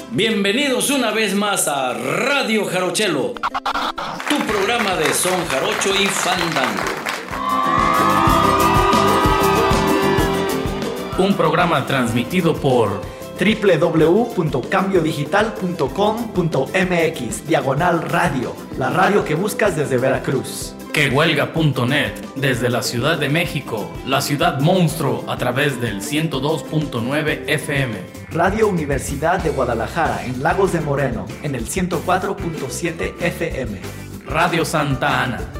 Bienvenidos una vez más a Radio Jarochelo, tu programa de son jarocho y fandango. Un programa transmitido por www.cambiodigital.com.mx/radio, la radio que buscas desde Veracruz. Quehuelga.net desde la Ciudad de México, la ciudad monstruo a través del 102.9 FM. Radio Universidad de Guadalajara en Lagos de Moreno en el 104.7 FM. Radio Santa Ana.org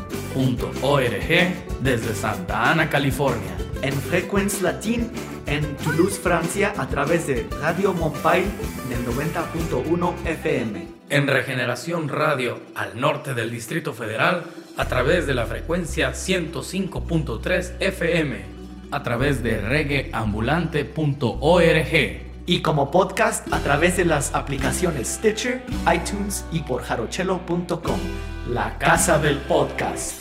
desde Santa Ana, California. En Frequenz Latin en Toulouse, Francia a través de Radio Montpail en el 90.1 FM. En Regeneración Radio al norte del Distrito Federal a través de la frecuencia 105.3 FM, a través de reggaeambulante.org. Y como podcast a través de las aplicaciones Stitcher, iTunes y por jarochelo.com, la casa del podcast.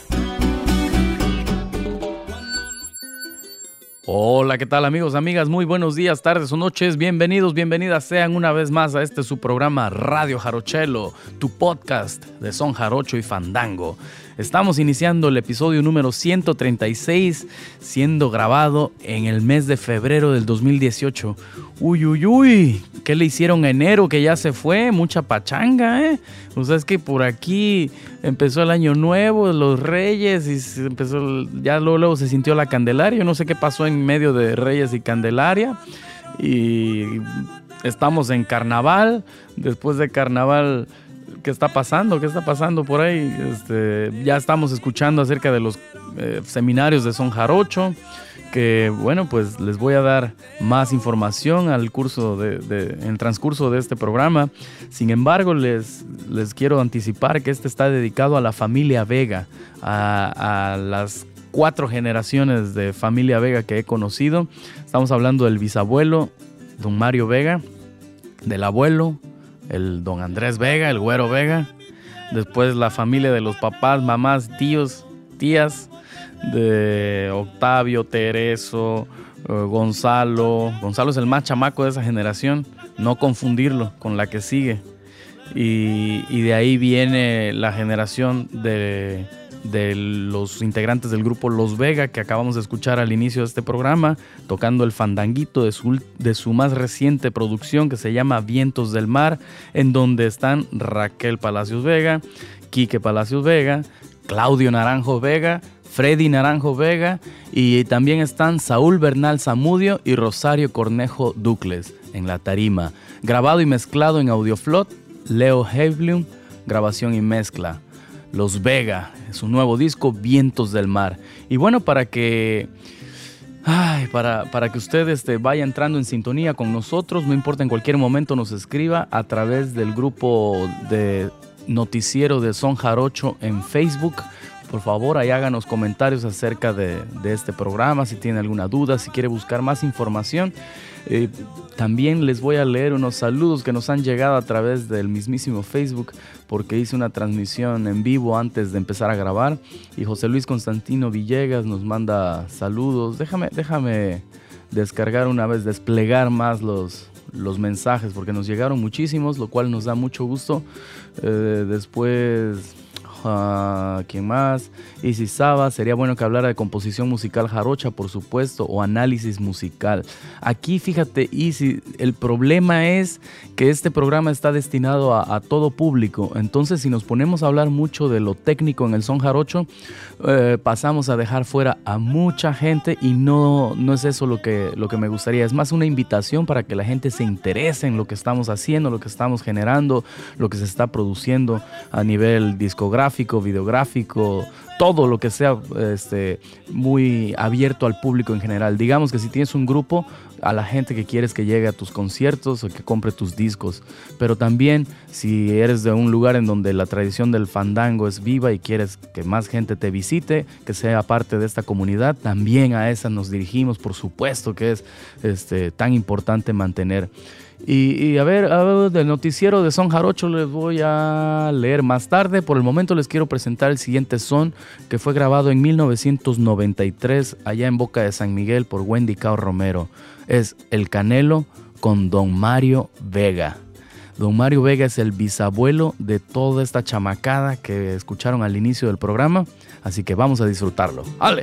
Hola, ¿qué tal amigos, amigas? Muy buenos días, tardes o noches. Bienvenidos, bienvenidas sean una vez más a su programa Radio Jarochelo, tu podcast de son jarocho y fandango. Estamos iniciando el episodio número 136, siendo grabado en el mes de febrero del 2018. Uy, ¿qué le hicieron en enero que ya se fue? Mucha pachanga, ¿eh? O sea, es que por aquí empezó el año nuevo, los Reyes, y se empezó, ya luego se sintió la Candelaria. Yo no sé qué pasó en medio de Reyes y Candelaria. Y estamos en Carnaval. Después de Carnaval, ¿qué está pasando? ¿Qué está pasando por ahí? Ya estamos escuchando acerca de los seminarios de son jarocho, que bueno, pues les voy a dar más información al curso en el transcurso de este programa. Sin embargo, les quiero anticipar que está dedicado a la familia Vega, a las 4 generaciones de familia Vega que he conocido. Estamos hablando del bisabuelo, don Mario Vega, del abuelo, el don Andrés Vega, el güero Vega. Después la familia de los papás, mamás, tíos, tías, de Octavio, Tereso, Gonzalo. Gonzalo es el más chamaco de esa generación, no confundirlo con la que sigue. Y de ahí viene la generación de los integrantes del grupo Los Vega, que acabamos de escuchar al inicio de este programa, tocando el fandanguito de su más reciente producción, que se llama Vientos del Mar, en donde están Raquel Palacios Vega, Quique Palacios Vega, Claudio Naranjo Vega, Freddy Naranjo Vega, y también están Saúl Bernal Zamudio y Rosario Cornejo Ducles en la tarima. Grabado y mezclado en Audioflot, Leo Heiblum, grabación y mezcla. Los Vega, su nuevo disco Vientos del Mar. Y bueno, para que usted vaya entrando en sintonía con nosotros, no importa, en cualquier momento nos escriba a través del grupo de Noticiero de Son Jarocho en Facebook. Por favor, ahí háganos comentarios acerca de este programa, si tiene alguna duda, si quiere buscar más información. También les voy a leer unos saludos que nos han llegado a través del mismísimo Facebook, porque hice una transmisión en vivo antes de empezar a grabar, y José Luis Constantino Villegas nos manda saludos. Déjame descargar una vez, desplegar más los mensajes, porque nos llegaron muchísimos, lo cual nos da mucho gusto. Después... ¿quién más? Isis Saba, sería bueno que hablara de composición musical jarocha, por supuesto, o análisis musical. Aquí, fíjate, Isis, el problema es que este programa está destinado a todo público. Entonces, si nos ponemos a hablar mucho de lo técnico en el son jarocho, pasamos a dejar fuera a mucha gente, y no es eso lo que me gustaría. Es más una invitación para que la gente se interese en lo que estamos haciendo, lo que estamos generando, lo que se está produciendo a nivel discográfico, videográfico, todo lo que sea muy abierto al público en general. Digamos que si tienes un grupo, a la gente que quieres que llegue a tus conciertos o que compre tus discos. Pero también si eres de un lugar en donde la tradición del fandango es viva y quieres que más gente te visite, que sea parte de esta comunidad, también a esa nos dirigimos. Por supuesto que es tan importante mantener. Y a ver, del noticiero de Son Jarocho les voy a leer más tarde. Por el momento les quiero presentar el siguiente son, que fue grabado en 1993 allá en Boca de San Miguel por Wendy Cao Romero. Es El Canelo con Don Mario Vega. Don Mario Vega es el bisabuelo de toda esta chamacada que escucharon al inicio del programa, así que vamos a disfrutarlo. ¡Ale!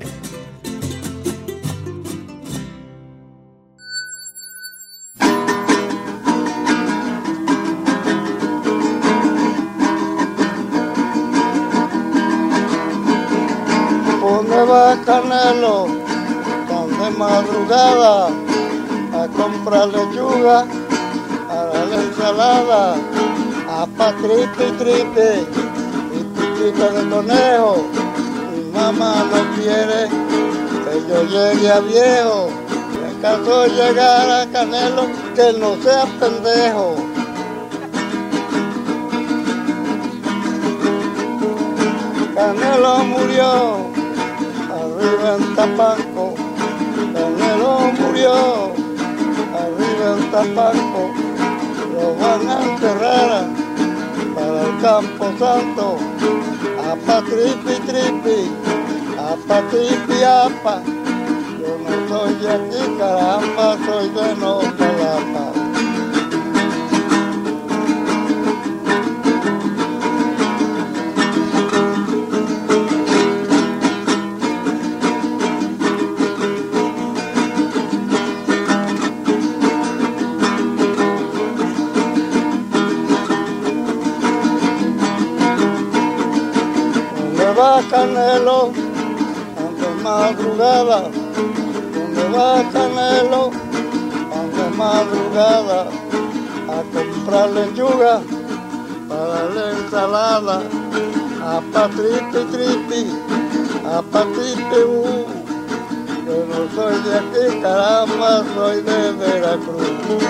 ¿Dónde va Canelo? Tan de madrugada a comprar lechuga para la ensalada, a pa' tripe y piquita de conejo. Mi mamá no quiere que yo llegue a viejo. Si acaso llegar a Canelo, que no sea pendejo. Canelo murió arriba en Tapanco. Canelo murió arriba en Tapanco. Lo van a enterrar para el Campo Santo. Apa tripi, apa tripi, apa. Yo no soy de aquí, caramba, soy de Nopalapa. Canelo, ante madrugada, donde va Canelo, ante madrugada, a comprar lechuga para la ensalada, a pa' tripi, a pa' tripi, yo no soy de aquí, caramba, soy de Veracruz.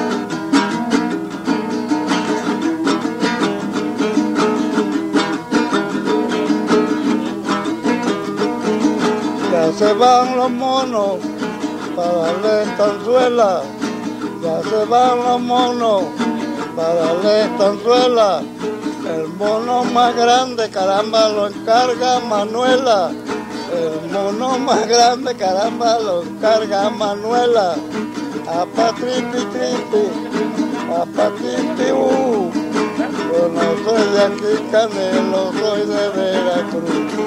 Ya se van los monos para darle estanzuela, ya se van los monos para darle estanzuela. El mono más grande, caramba, lo encarga Manuela. El mono más grande, caramba, lo encarga Manuela. Apa tripi, apa tripi, Yo no soy de aquí, Canelo, soy de Veracruz.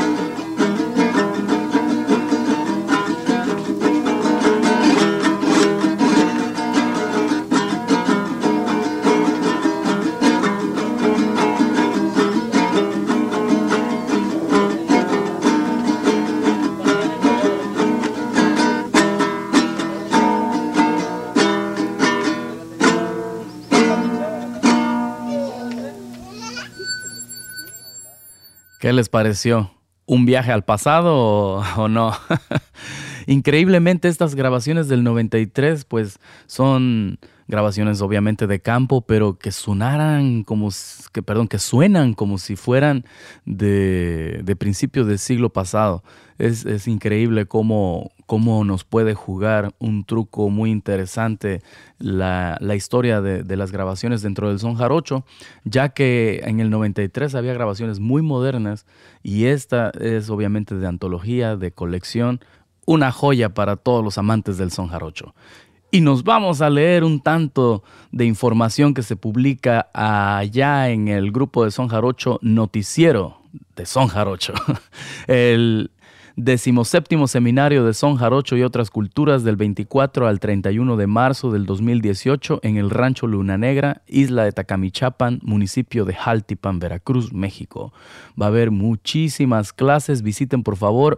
¿Qué les pareció? ¿Un viaje al pasado o no? Increíblemente estas grabaciones del 93 pues son grabaciones obviamente de campo, pero que suenan como si fueran de principios del siglo pasado. Es increíble cómo nos puede jugar un truco muy interesante la historia de las grabaciones dentro del son jarocho, ya que en el 93 había grabaciones muy modernas y esta es obviamente de antología, de colección, una joya para todos los amantes del son jarocho. Y nos vamos a leer un tanto de información que se publica allá en el grupo de Son Jarocho, Noticiero de Son Jarocho. El 17º Seminario de Son Jarocho y otras culturas del 24 al 31 de marzo del 2018 en el Rancho Luna Negra, isla de Tacamichapan, municipio de Jaltipan, Veracruz, México. Va a haber muchísimas clases. Visiten por favor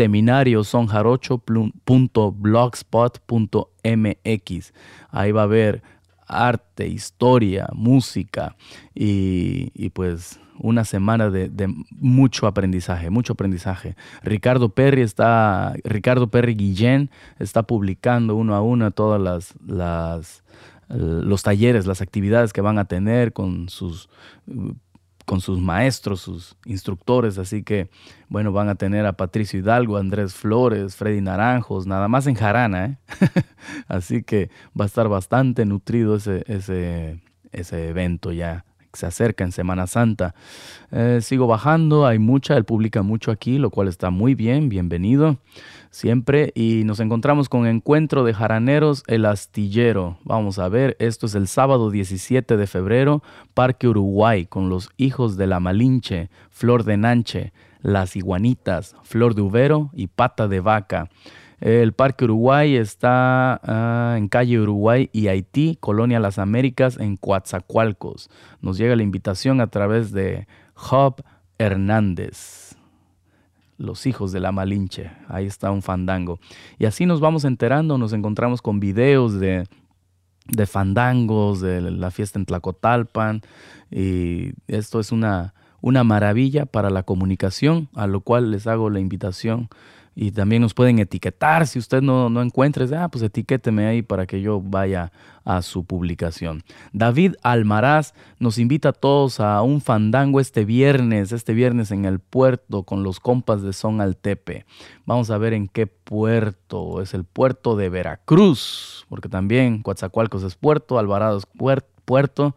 seminariosonjarocho.blogspot.mx. Ahí va a haber arte, historia, música y pues una semana de mucho aprendizaje. Ricardo Perry Guillén está publicando uno a uno todas los talleres, las actividades que van a tener con sus maestros, sus instructores. Así que, bueno, van a tener a Patricio Hidalgo, Andrés Flores, Freddy Naranjos, nada más en jarana, ¿eh? Así que va a estar bastante nutrido ese evento ya se acerca en Semana Santa. Sigo bajando, hay mucha, él publica mucho aquí, lo cual está muy bien, bienvenido siempre. Y nos encontramos con Encuentro de Jaraneros El Astillero. Vamos a ver, esto es el sábado 17 de febrero, Parque Uruguay, con los hijos de la Malinche, Flor de Nanche, Las Iguanitas, Flor de Uvero y Pata de Vaca. El Parque Uruguay está en calle Uruguay y Haití, Colonia Las Américas, en Coatzacoalcos. Nos llega la invitación a través de Job Hernández. Los hijos de la Malinche. Ahí está un fandango. Y así nos vamos enterando, nos encontramos con videos de fandangos, de la fiesta en Tlacotalpan. Y esto es una maravilla para la comunicación, a lo cual les hago la invitación. Y también nos pueden etiquetar. Si usted no encuentra, pues etiquéteme ahí para que yo vaya a su publicación. David Almaraz nos invita a todos a un fandango este viernes en el puerto con los compas de Son Altepe. Vamos a ver en qué puerto. Es el puerto de Veracruz, porque también Coatzacoalcos es puerto, Alvarado es puerto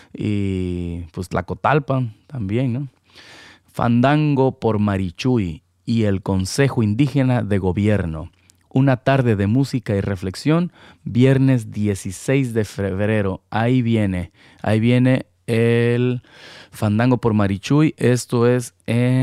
y pues Tlacotalpan también, ¿no? Fandango por Marichuy y el Consejo Indígena de Gobierno. Una tarde de música y reflexión, viernes 16 de febrero. Ahí viene el Fandango por Marichuy. Esto es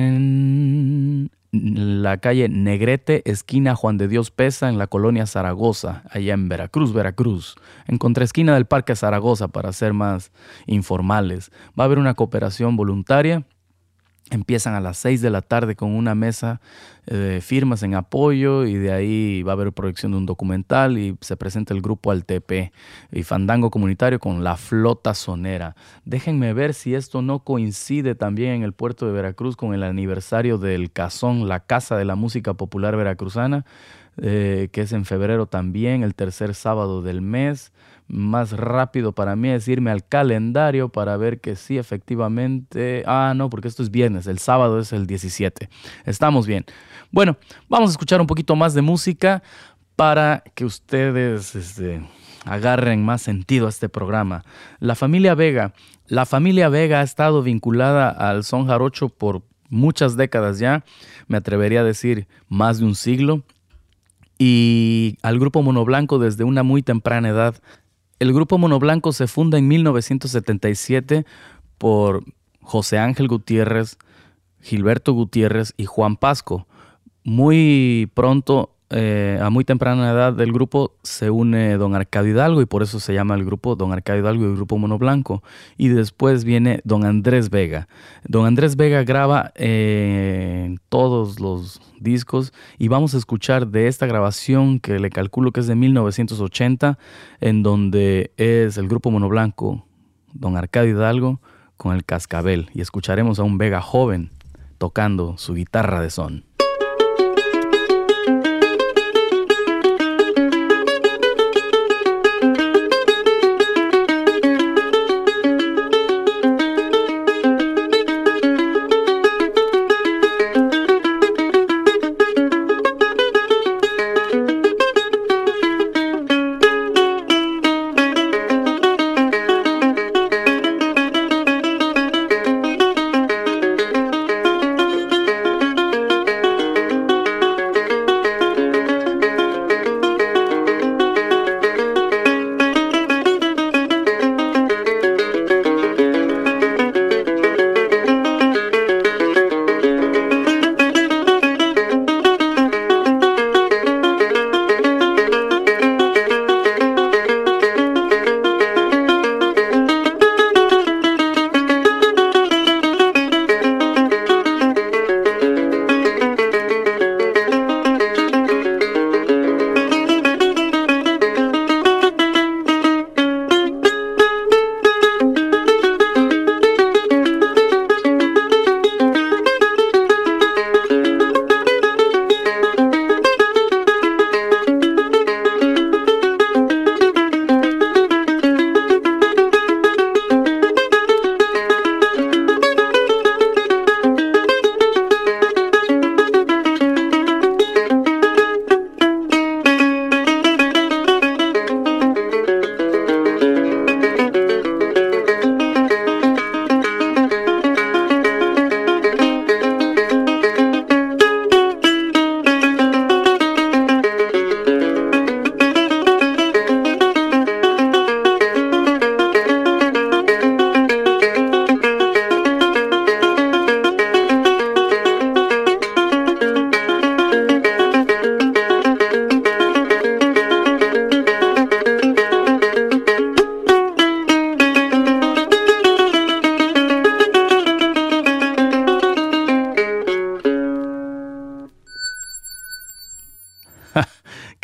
en la calle Negrete, esquina Juan de Dios Pesa, en la colonia Zaragoza, allá en Veracruz. En contraesquina del Parque Zaragoza, para ser más informales. Va a haber una cooperación voluntaria. Empiezan a las 6 de la tarde con una mesa de firmas en apoyo y de ahí va a haber proyección de un documental y se presenta el grupo Altepe y fandango comunitario con la flota sonera. Déjenme ver si esto no coincide también en el puerto de Veracruz con el aniversario del Cazón, la Casa de la Música Popular Veracruzana, que es en febrero también, el tercer sábado del mes. Más rápido para mí es irme al calendario para ver que sí, efectivamente. No, porque esto es viernes, el sábado es el 17. Estamos bien. Bueno, vamos a escuchar un poquito más de música para que ustedes agarren más sentido a este programa. La familia Vega ha estado vinculada al son jarocho por muchas décadas ya, me atrevería a decir más de un siglo, y al Grupo Mono Blanco desde una muy temprana edad. El Grupo Mono Blanco se funda en 1977 por José Ángel Gutiérrez, Gilberto Gutiérrez y Juan Pasco. Muy pronto, a muy temprana edad del grupo, se une don Arcadio Hidalgo y por eso se llama el grupo don Arcadio Hidalgo y el Grupo Mono Blanco. Y después viene don Andrés Vega. Don Andrés Vega graba en todos los discos y vamos a escuchar de esta grabación que le calculo que es de 1980, en donde es el Grupo Mono Blanco, don Arcadio Hidalgo con el cascabel, y escucharemos a un Vega joven tocando su guitarra de son.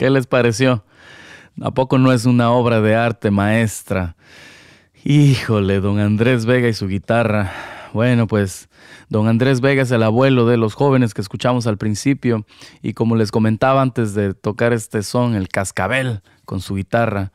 ¿Qué les pareció? ¿A poco no es una obra de arte maestra? Híjole, don Andrés Vega y su guitarra. Bueno, pues don Andrés Vega es el abuelo de los jóvenes que escuchamos al principio y como les comentaba antes de tocar este son, el cascabel con su guitarra,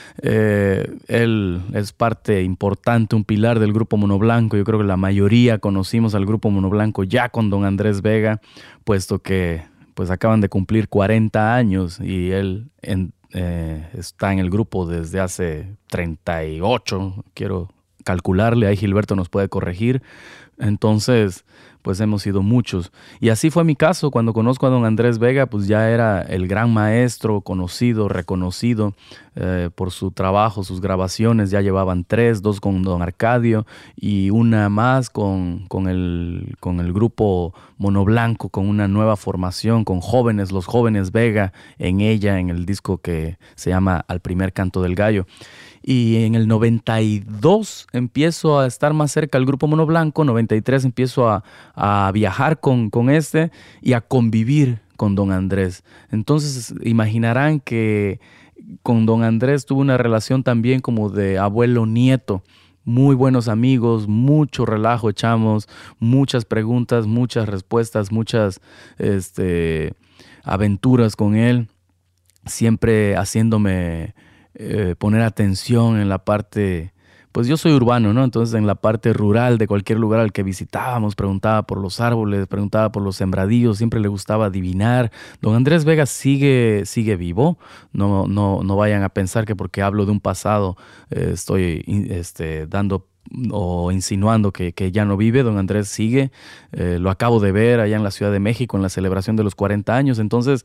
él es parte importante, un pilar del Grupo Mono Blanco. Yo creo que la mayoría conocimos al Grupo Mono Blanco ya con don Andrés Vega, puesto que pues acaban de cumplir 40 años y él está en el grupo desde hace 38, quiero calcularle, ahí Gilberto nos puede corregir. Entonces, pues hemos sido muchos. Y así fue mi caso, cuando conozco a don Andrés Vega, pues ya era el gran maestro, conocido, reconocido por su trabajo, sus grabaciones. Ya llevaban 3, 2 con don Arcadio y una más con el grupo Mono Blanco, con una nueva formación, con jóvenes, los jóvenes Vega en ella, en el disco que se llama Al Primer Canto del Gallo. Y en el 92 empiezo a estar más cerca del Grupo Mono Blanco, 93 empiezo a viajar con este y a convivir con don Andrés. Entonces imaginarán que con don Andrés tuve una relación también como de abuelo-nieto. Muy buenos amigos, mucho relajo echamos, muchas preguntas, muchas respuestas, muchas aventuras con él, siempre haciéndome poner atención en la parte, pues yo soy urbano, ¿no? Entonces en la parte rural de cualquier lugar al que visitábamos, preguntaba por los árboles, preguntaba por los sembradíos, siempre le gustaba adivinar. Don Andrés Vega sigue vivo, no vayan a pensar que porque hablo de un pasado estoy dando o insinuando que ya no vive. Don Andrés sigue, lo acabo de ver allá en la Ciudad de México en la celebración de los 40 años, entonces,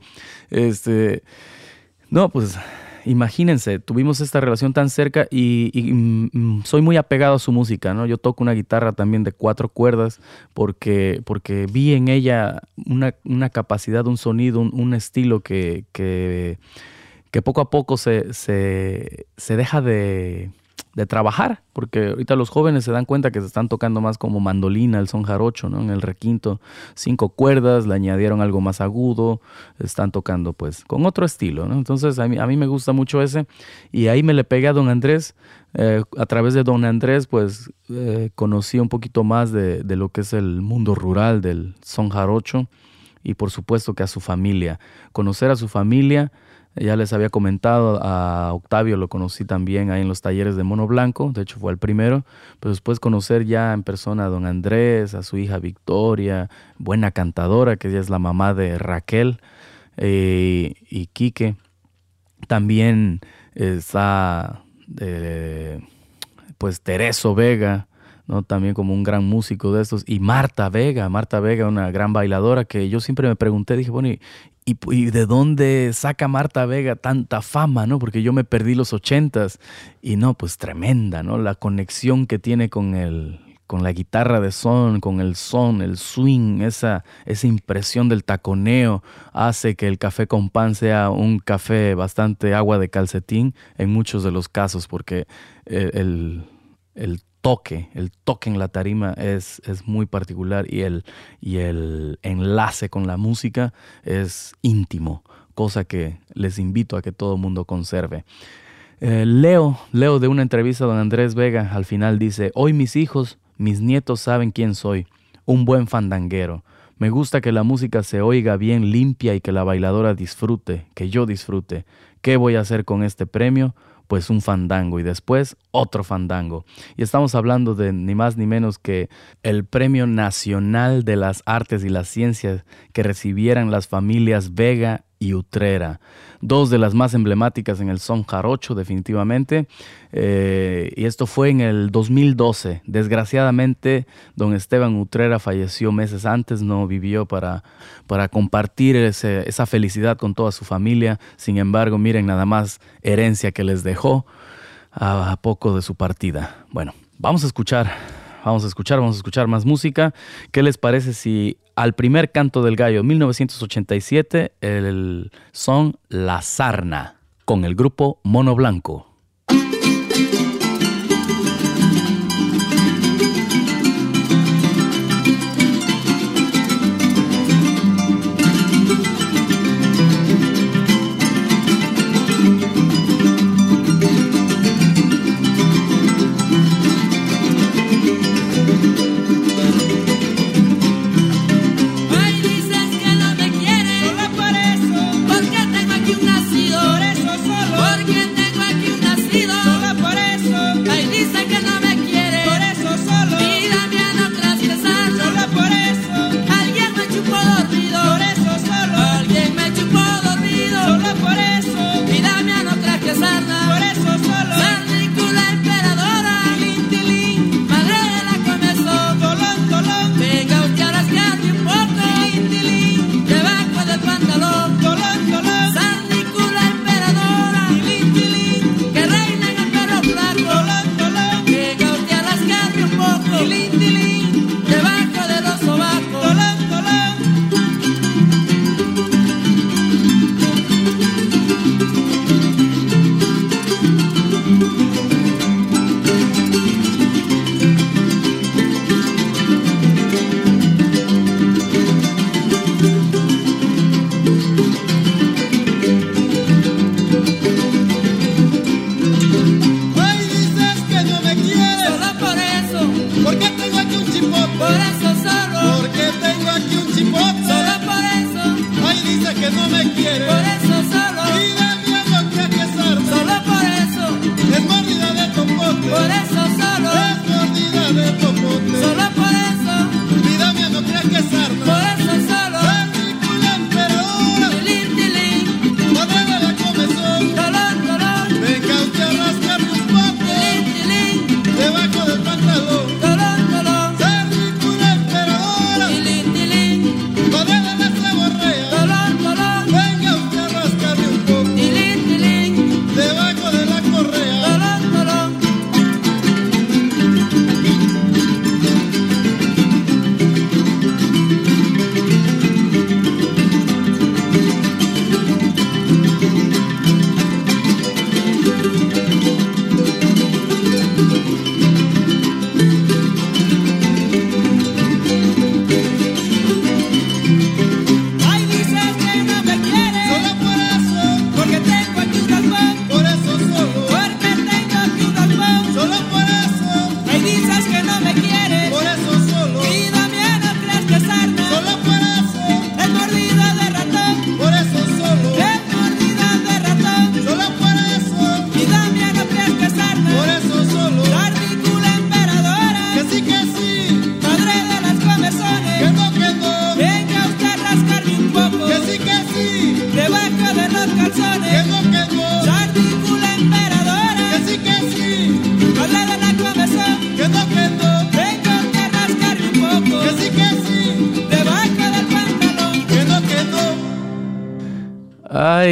no, pues imagínense, tuvimos esta relación tan cerca y soy muy apegado a su música, ¿no? Yo toco una guitarra también de 4 cuerdas porque vi en ella una capacidad, un sonido, un estilo que poco a poco se deja de trabajar, porque ahorita los jóvenes se dan cuenta que se están tocando más como mandolina, el son jarocho, ¿no? En el requinto, 5 cuerdas, le añadieron algo más agudo, están tocando pues con otro estilo, ¿no? Entonces a mí me gusta mucho ese, y ahí me le pegué a don Andrés. A través de don Andrés pues conocí un poquito más de lo que es el mundo rural del son jarocho, y por supuesto que a su familia, conocer a su familia. Ya les había comentado, a Octavio lo conocí también ahí en los talleres de Mono Blanco, de hecho fue el primero, pero después conocer ya en persona a don Andrés, a su hija Victoria, buena cantadora, que ella es la mamá de Raquel y Quique. También está pues Tereso Vega, ¿no? También como un gran músico de estos, y Marta Vega, una gran bailadora que yo siempre me pregunté, dije, bueno, ¿y de dónde saca Marta Vega tanta fama, ¿no? Porque yo me perdí los 80s y no, pues tremenda, ¿no? La conexión que tiene con la guitarra de son, el swing, esa impresión del taconeo hace que el café con pan sea un café bastante agua de calcetín en muchos de los casos, porque el toque en la tarima es muy particular y el enlace con la música es íntimo, cosa que les invito a que todo el mundo conserve. Leo de una entrevista a don Andrés Vega, al final dice: hoy mis hijos, mis nietos saben quién soy, un buen fandanguero. Me gusta que la música se oiga bien limpia y que la bailadora disfrute, que yo disfrute. ¿Qué voy a hacer con este premio? Pues un fandango y después otro fandango. Y estamos hablando de ni más ni menos que el Premio Nacional de las Artes y las Ciencias que recibieran las familias Vega y Utrera, 2 de las más emblemáticas en el son jarocho definitivamente, y esto fue en el 2012. Desgraciadamente don Esteban Utrera falleció meses antes, no vivió para compartir esa felicidad con toda su familia. Sin embargo, miren nada más herencia que les dejó a poco de su partida. Bueno, vamos a escuchar más música. ¿Qué les parece si Al Primer Canto del Gallo, 1987, el son La Sarna, con el grupo Mono Blanco?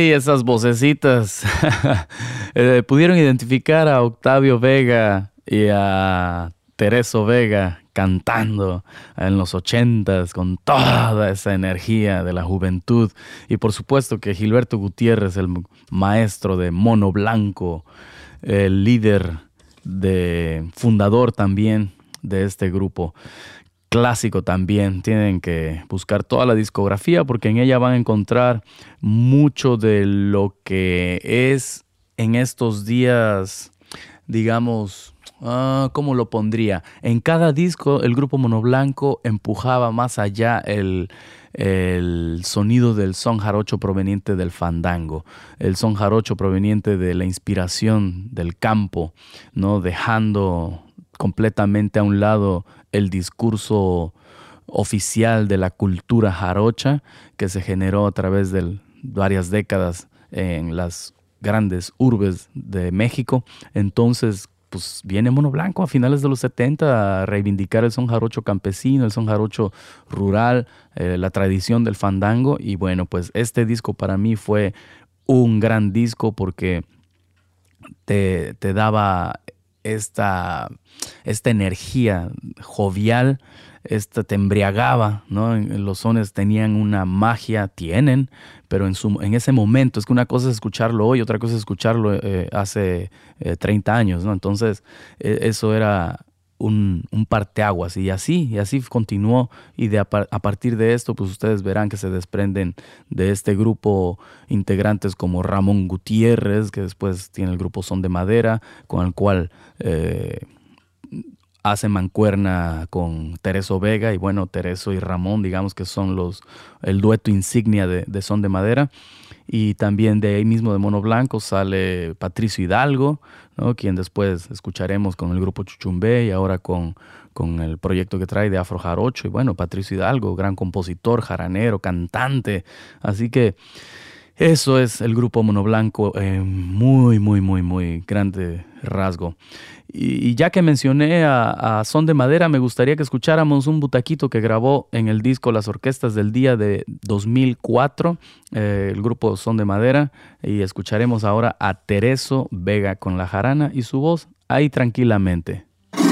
esas vocecitas. Pudieron identificar a Octavio Vega y a Tereso Vega cantando en los 80s con toda esa energía de la juventud. Y por supuesto que Gilberto Gutiérrez, el maestro de Mono Blanco, el líder fundador también de este grupo. Clásico también, tienen que buscar toda la discografía porque en ella van a encontrar mucho de lo que es en estos días, digamos, ¿cómo lo pondría? En cada disco el grupo Mono Blanco empujaba más allá el sonido del son jarocho proveniente del fandango, el son jarocho proveniente de la inspiración del campo, ¿no? Dejando completamente a un lado el discurso oficial de la cultura jarocha que se generó a través de varias décadas en las grandes urbes de México. Entonces, pues viene Mono Blanco a finales de los 70 a reivindicar el son jarocho campesino, el son jarocho rural, la tradición del fandango. Y bueno, pues este disco para mí fue un gran disco porque te daba esta energía jovial, te embriagaba, ¿no? Los sones tenían una magia, pero en ese momento, es que una cosa es escucharlo hoy, otra cosa es escucharlo hace 30 años, ¿no? Entonces, eso era un parteaguas, y así continuó, y a partir de esto, pues ustedes verán que se desprenden de este grupo integrantes como Ramón Gutiérrez, que después tiene el grupo Son de Madera, con el cual hace mancuerna con Tereso Vega, y bueno, Tereso y Ramón, digamos que son el dueto insignia de Son de Madera. Y también de ahí mismo de Mono Blanco sale Patricio Hidalgo, ¿no? Quien después escucharemos con el grupo Chuchumbé y ahora con el proyecto que trae de Afro Jarocho. Y bueno, Patricio Hidalgo, gran compositor, jaranero, cantante. Así que eso es el grupo Mono Blanco, muy, muy, muy, muy grande rasgo. Y ya que mencioné a Son de Madera, me gustaría que escucháramos un butaquito que grabó en el disco Las Orquestas del Día de 2004, el grupo Son de Madera, y escucharemos ahora a Tereso Vega con la jarana y su voz ahí tranquilamente.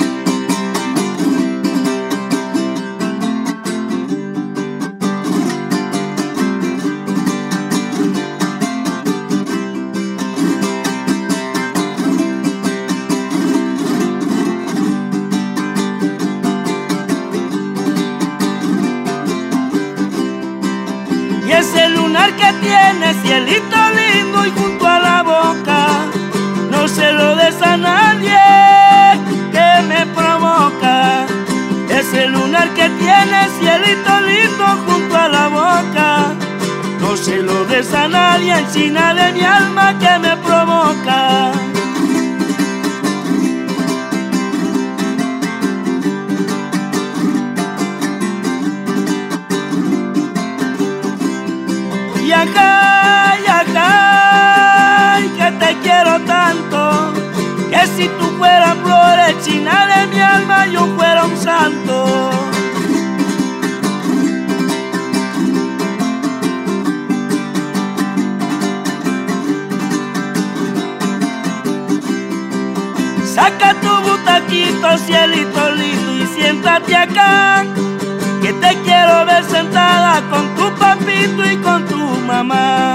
Que tiene cielito lindo y junto a la boca, no se lo des a nadie que me provoca. Ese lunar que tiene cielito lindo junto a la boca, no se lo des a nadie, encina de mi alma que me provoca. Y acá, que te quiero tanto, que si tú fueras flores, china de mi alma, yo fuera un santo. Saca tu butaquito, cielito lindo, y siéntate acá, que te quiero ver sentada con tu papito y con tu mamá.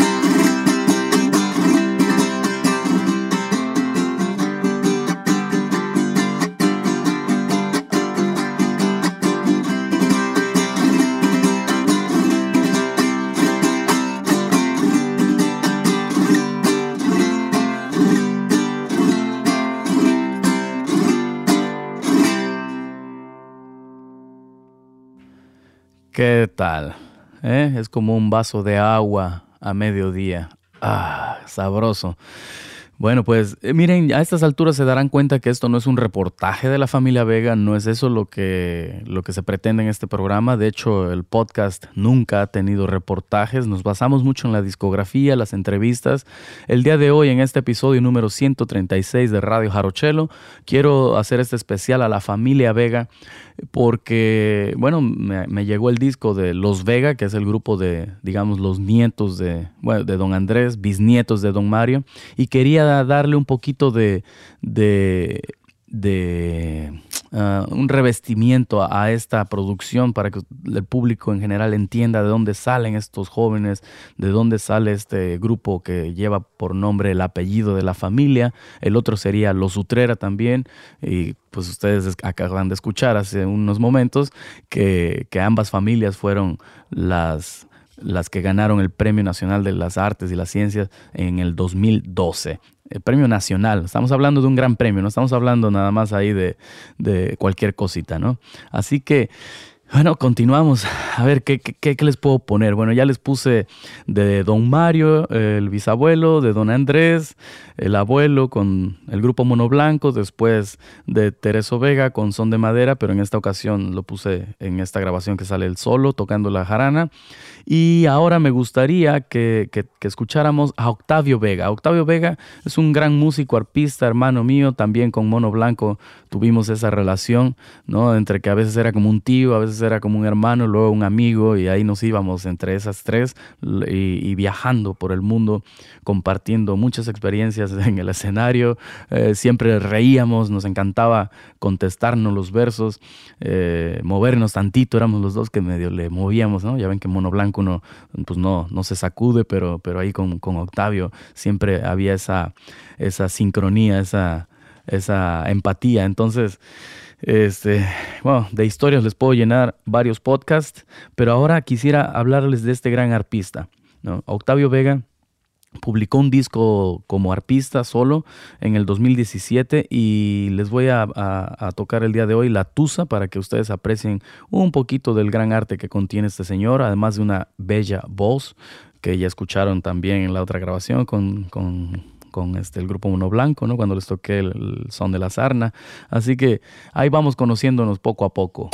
¿Qué tal? Es como un vaso de agua a mediodía. Sabroso. Bueno, pues miren, a estas alturas se darán cuenta que esto no es un reportaje de la familia Vega, no es eso lo que se pretende en este programa. De hecho, el podcast nunca ha tenido reportajes, nos basamos mucho en la discografía, las entrevistas. El día de hoy, en este episodio número 136 de Radio Jarochelo, quiero hacer este especial a la familia Vega, porque, bueno, me llegó el disco de Los Vega, que es el grupo de, digamos, los nietos de Don Andrés, bisnietos de Don Mario, y quería darle un poquito de un revestimiento a esta producción para que el público en general entienda de dónde salen estos jóvenes, de dónde sale este grupo que lleva por nombre el apellido de la familia. El otro sería Los Utrera también, y pues ustedes acaban de escuchar hace unos momentos que ambas familias fueron las que ganaron el Premio Nacional de las Artes y las Ciencias en el 2012. El Premio Nacional. Estamos hablando de un gran premio, no estamos hablando nada más ahí de cualquier cosita, ¿no? Así que, bueno, continuamos. A ver, ¿qué les puedo poner? Bueno, ya les puse de Don Mario, el bisabuelo, de Don Andrés, el abuelo con el grupo Mono Blanco, después de Tereso Vega con Son de Madera, pero en esta ocasión lo puse en esta grabación que sale él solo, tocando la jarana. Y ahora me gustaría que escucháramos a Octavio Vega. Octavio Vega es un gran músico, arpista, hermano mío. También con Mono Blanco tuvimos esa relación, ¿no? Entre que a veces era como un tío, a veces era como un hermano, luego un amigo, y ahí nos íbamos entre esas tres y viajando por el mundo, compartiendo muchas experiencias en el escenario. Siempre reíamos, nos encantaba contestarnos los versos, movernos tantito. Éramos los dos que medio le movíamos, ¿no? Ya ven que Mono Blanco uno pues no se sacude, pero ahí con Octavio siempre había esa sincronía, esa empatía. Entonces, bueno, de historias les puedo llenar varios podcasts, pero ahora quisiera hablarles de este gran arpista, ¿no? Octavio Vega publicó un disco como arpista solo en el 2017 y les voy a tocar el día de hoy La Tusa para que ustedes aprecien un poquito del gran arte que contiene este señor, además de una bella voz que ya escucharon también en la otra grabación con el grupo Mono Blanco, ¿no? Cuando les toqué el son de la sarna. Así que ahí vamos conociéndonos poco a poco.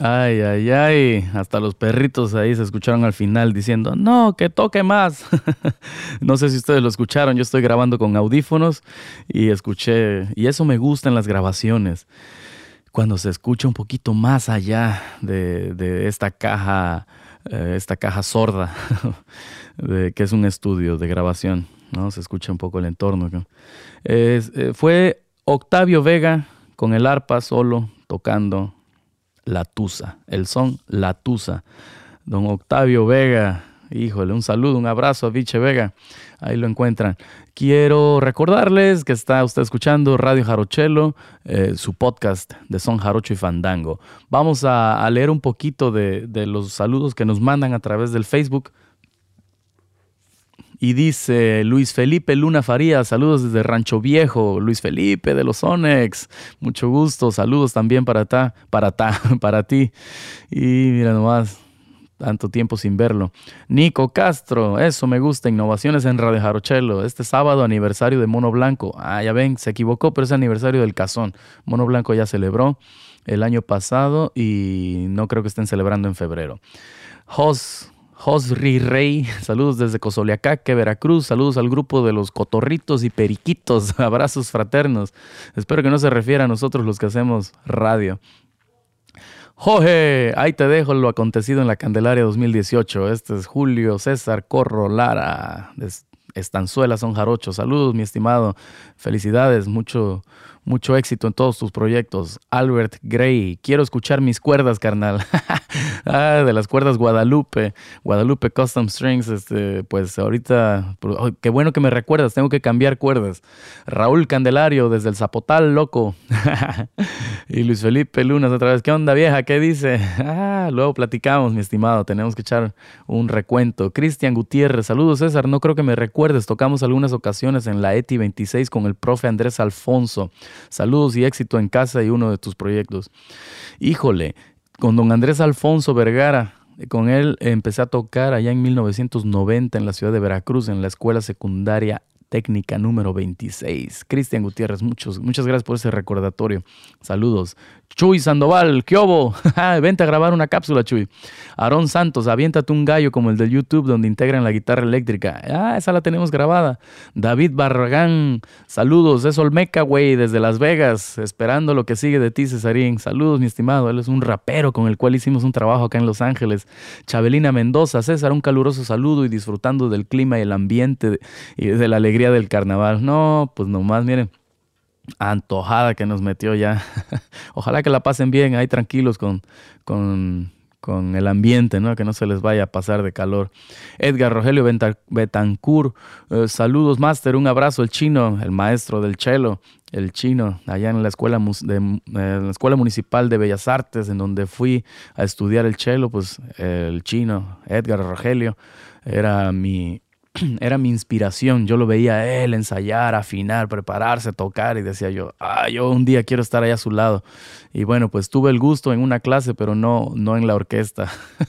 Ay, ay, ay. Hasta los perritos ahí se escucharon al final diciendo, no, que toque más. No sé si ustedes lo escucharon. Yo estoy grabando con audífonos y escuché. Y eso me gusta en las grabaciones. Cuando se escucha un poquito más allá de esta caja sorda, que es un estudio de grabación, ¿no? Se escucha un poco el entorno, ¿no? Fue Octavio Vega con el arpa solo tocando La Tusa, el son La Tusa. Don Octavio Vega, híjole, un saludo, un abrazo a Viche Vega, ahí lo encuentran. Quiero recordarles que está usted escuchando Radio Jarochelo, su podcast de son jarocho y fandango. Vamos a leer un poquito de los saludos que nos mandan a través del Facebook. Y dice Luis Felipe Luna Farías, saludos desde Rancho Viejo. Luis Felipe de los Onex, mucho gusto, saludos también para ti. Y mira nomás, tanto tiempo sin verlo. Nico Castro, eso me gusta, innovaciones en Radio Jarochelo. Este sábado aniversario de Mono Blanco. Ah, ya ven, se equivocó, pero es aniversario del Cazón. Mono Blanco ya celebró el año pasado y no creo que estén celebrando en febrero. Josri Rey, saludos desde Cozoleacaque, Veracruz, saludos al grupo de los cotorritos y periquitos, abrazos fraternos. Espero que no se refiera a nosotros los que hacemos radio. Jorge, ahí te dejo lo acontecido en la Candelaria 2018. Este es Julio César Corro Lara, de Estanzuela, son jarocho. Saludos, mi estimado, felicidades, mucho éxito en todos tus proyectos. Albert Gray, quiero escuchar mis cuerdas, carnal. De las cuerdas Guadalupe Custom Strings. Pues ahorita, qué bueno que me recuerdas, tengo que cambiar cuerdas. Raúl Candelario, desde el Zapotal, loco. Y Luis Felipe Lunas otra vez, ¿qué onda, vieja? ¿Qué dice? Luego platicamos, mi estimado, tenemos que echar un recuento. Cristian Gutiérrez, saludos, César, no creo que me recuerdes, tocamos algunas ocasiones en la ETI 26 con el profe Andrés Alfonso. Saludos y éxito en casa y uno de tus proyectos. Híjole, con don Andrés Alfonso Vergara, con él empecé a tocar allá en 1990 en la ciudad de Veracruz, en la escuela secundaria técnica número 26. Cristian Gutiérrez, muchas gracias por ese recordatorio. Saludos. Chuy Sandoval, ¿qué hubo? Vente a grabar una cápsula, Chuy. Aarón Santos, aviéntate un gallo como el del YouTube donde integran la guitarra eléctrica. Esa la tenemos grabada. David Barragán, saludos. Es Olmeca, güey, desde Las Vegas, esperando lo que sigue de ti, Cesarín. Saludos, mi estimado. Él es un rapero con el cual hicimos un trabajo acá en Los Ángeles. Chabelina Mendoza, César, un caluroso saludo y disfrutando del clima y el ambiente y de la alegría del carnaval. No, pues nomás, miren. Antojada que nos metió ya. Ojalá que la pasen bien ahí tranquilos con el ambiente, ¿no? Que no se les vaya a pasar de calor. Edgar Rogelio Betancourt, saludos, máster, un abrazo. El Chino, el maestro del cello, el Chino, allá en la escuela municipal de Bellas Artes, en donde fui a estudiar el cello, pues el Chino, Edgar Rogelio, era mi inspiración. Yo lo veía a él ensayar, afinar, prepararse, tocar y decía yo un día quiero estar ahí a su lado. Y bueno, pues tuve el gusto en una clase, pero no en la orquesta.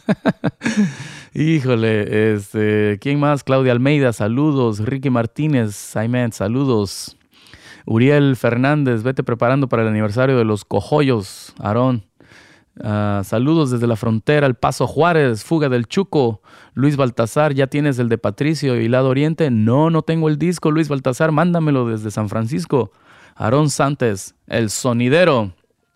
Híjole, ¿quién más? Claudia Almeida, saludos. Ricky Martínez, Simon, saludos. Uriel Fernández, vete preparando para el aniversario de los Cojoyos, Aarón. Saludos desde la frontera, El Paso Juárez, Fuga del Chuco. Luis Baltasar, ¿ya tienes el de Patricio y Lado Oriente? No tengo el disco, Luis Baltasar, mándamelo desde San Francisco. Aarón Santos, El Sonidero.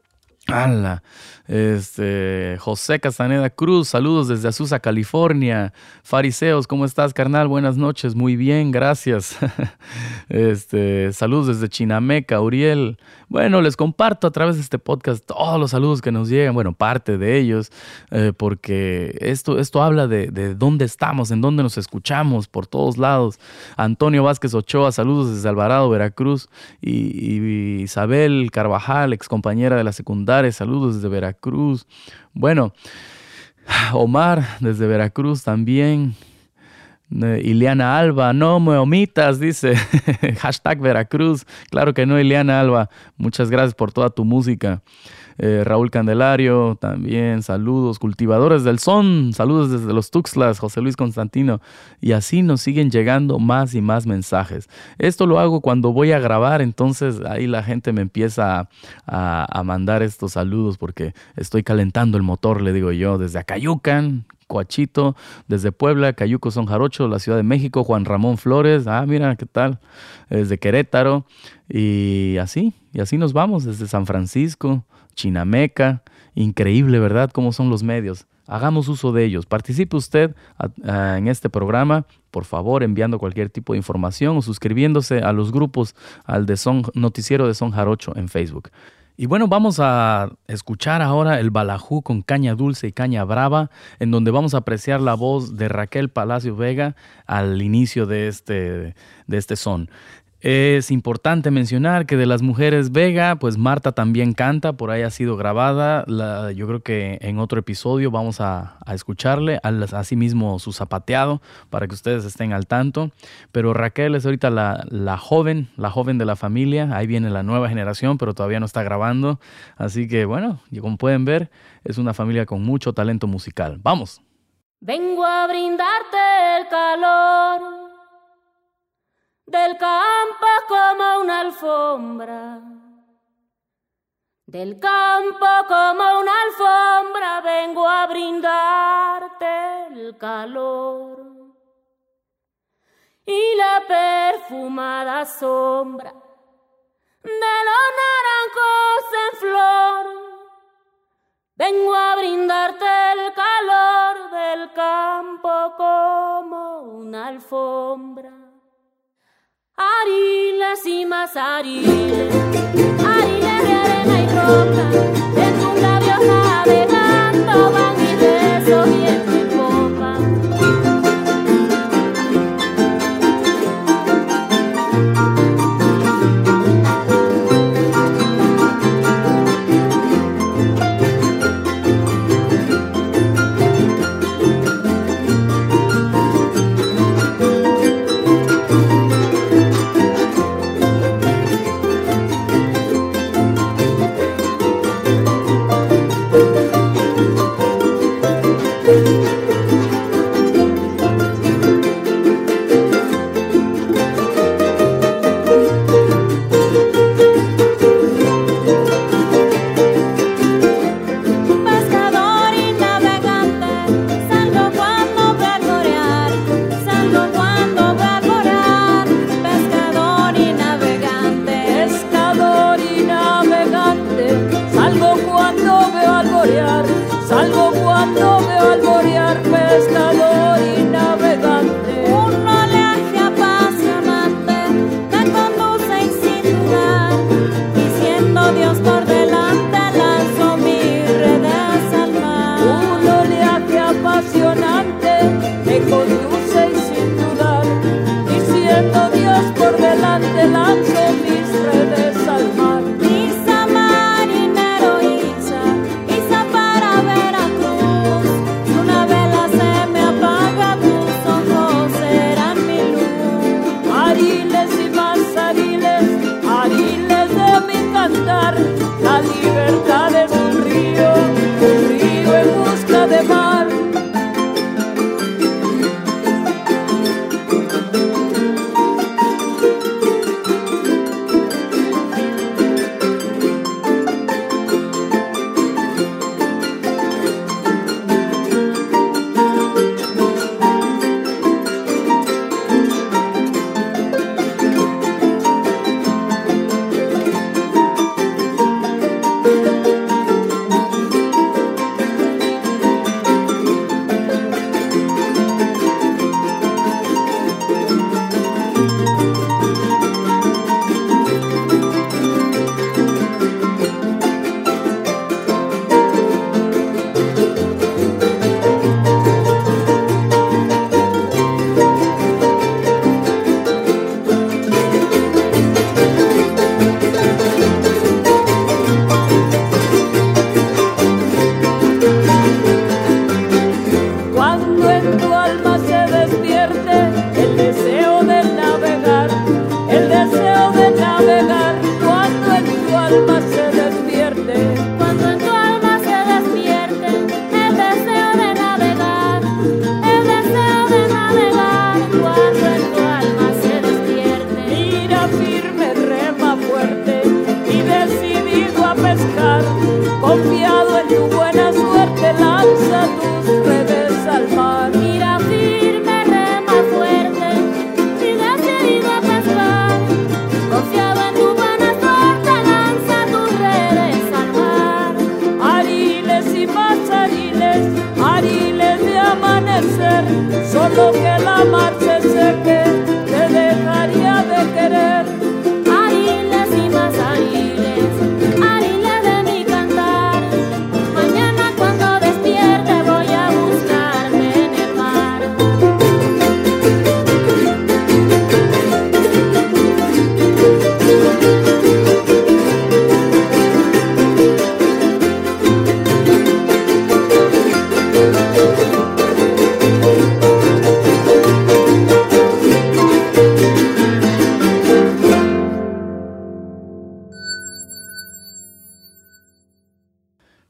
José Castaneda Cruz, saludos desde Azusa, California. Fariseos, ¿cómo estás, carnal? Buenas noches, muy bien, gracias. Saludos desde Chinameca, Uriel. Bueno, les comparto a través de este podcast todos los saludos que nos llegan, bueno, parte de ellos, porque esto habla de dónde estamos, en dónde nos escuchamos, por todos lados. Antonio Vázquez Ochoa, saludos desde Alvarado, Veracruz. Y Isabel Carvajal, excompañera de la secundaria, saludos desde Veracruz. Bueno, Omar desde Veracruz también. Ileana Alba, no me omitas, dice. Hashtag Veracruz. Claro que no, Ileana Alba. Muchas gracias por toda tu música. Raúl Candelario, también saludos. Cultivadores del Son, saludos desde los Tuxtlas, José Luis Constantino. Y así nos siguen llegando más y más mensajes. Esto lo hago cuando voy a grabar, entonces ahí la gente me empieza a mandar estos saludos porque estoy calentando el motor, le digo yo, desde Acayucan, Coachito, desde Puebla, Cayuco, Son Jarocho, la Ciudad de México, Juan Ramón Flores, mira qué tal, desde Querétaro, y así nos vamos, desde San Francisco, Chinameca. Increíble, ¿verdad?, cómo son los medios. Hagamos uso de ellos. Participe usted en este programa, por favor, enviando cualquier tipo de información o suscribiéndose a los grupos, al de Noticiero de Son Jarocho en Facebook. Y bueno, vamos a escuchar ahora el balajú con caña dulce y caña brava, en donde vamos a apreciar la voz de Raquel Palacio Vega al inicio de este son. Es importante mencionar que de las mujeres Vega, pues Marta también canta, por ahí ha sido grabada. Yo creo que en otro episodio vamos a escucharle, asimismo su zapateado, para que ustedes estén al tanto. Pero Raquel es ahorita la joven de la familia. Ahí viene la nueva generación, pero todavía no está grabando. Así que bueno, como pueden ver, es una familia con mucho talento musical. ¡Vamos! Vengo a brindarte el calor del campo como una alfombra, del campo como una alfombra, vengo a brindarte el calor y la perfumada sombra de los naranjos en flor. Vengo a brindarte el calor del campo como una alfombra. Ariles y más ariles, ariles de arena y roca, en tus labios navegando van mis besos viento en popa.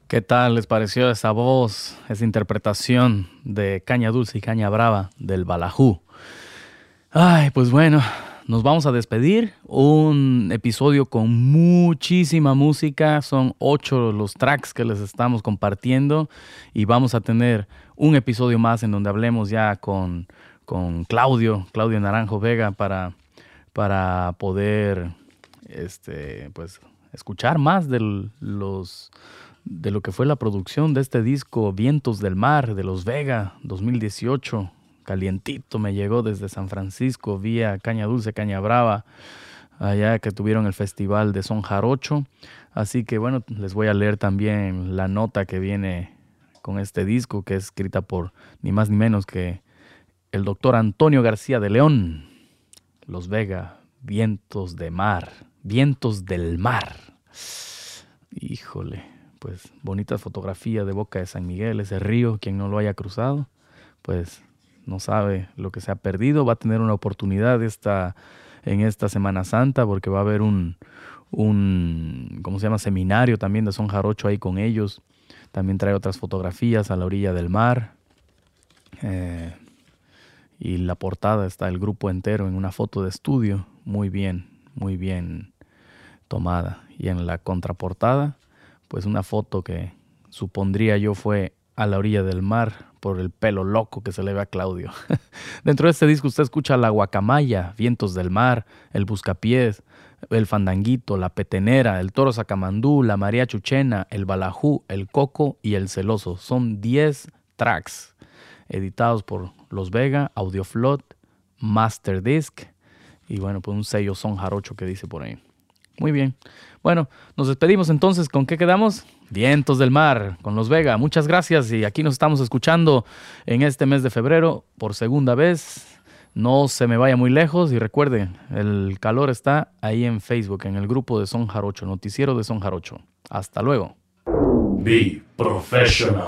¿Qué tal les pareció esa voz, esa interpretación de Caña Dulce y Caña Brava del Balajú? Ay, pues bueno, nos vamos a despedir. Un episodio con muchísima música. Son 8 los tracks que les estamos compartiendo. Y vamos a tener un episodio más en donde hablemos ya con Claudio Naranjo Vega para poder pues, escuchar más de lo que fue la producción de este disco Vientos del Mar de Los Vega 2018. Calientito me llegó desde San Francisco vía Caña Dulce, Caña Brava, allá que tuvieron el festival de Son Jarocho. Así que bueno, les voy a leer también la nota que viene con este disco, que es escrita por ni más ni menos que el doctor Antonio García de León. Los Vega, Vientos del Mar. Híjole, pues bonita fotografía de Boca de San Miguel, ese río. Quien no lo haya cruzado, pues no sabe lo que se ha perdido. Va a tener una oportunidad en esta Semana Santa, porque va a haber un seminario también de Son Jarocho ahí con ellos. También trae otras fotografías a la orilla del mar. Y la portada está el grupo entero en una foto de estudio. Muy bien tomada. Y en la contraportada, pues una foto que supondría yo fue a la orilla del mar por el pelo loco que se le ve a Claudio. Dentro de este disco usted escucha la guacamaya, Vientos del Mar, el Buscapiés, el Fandanguito, la Petenera, el Toro Sacamandú, la María Chuchena, el Balajú, el Coco y el Celoso. Son 10 tracks editados por Los Vega, Audioflot, Master Disc y bueno, pues un sello Son Jarocho que dice por ahí. Muy bien. Bueno, nos despedimos entonces. ¿Con qué quedamos? Vientos del Mar, con Los Vega. Muchas gracias y aquí nos estamos escuchando en este mes de febrero por segunda vez. No se me vaya muy lejos y recuerden, el calor está ahí en Facebook, en el grupo de Son Jarocho, Noticiero de Son Jarocho. Hasta luego. Be professional.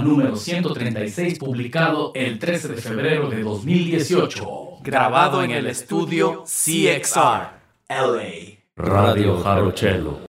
número 136, publicado el 13 de febrero de 2018. Grabado en el estudio CXR, LA. Radio Jarochelo.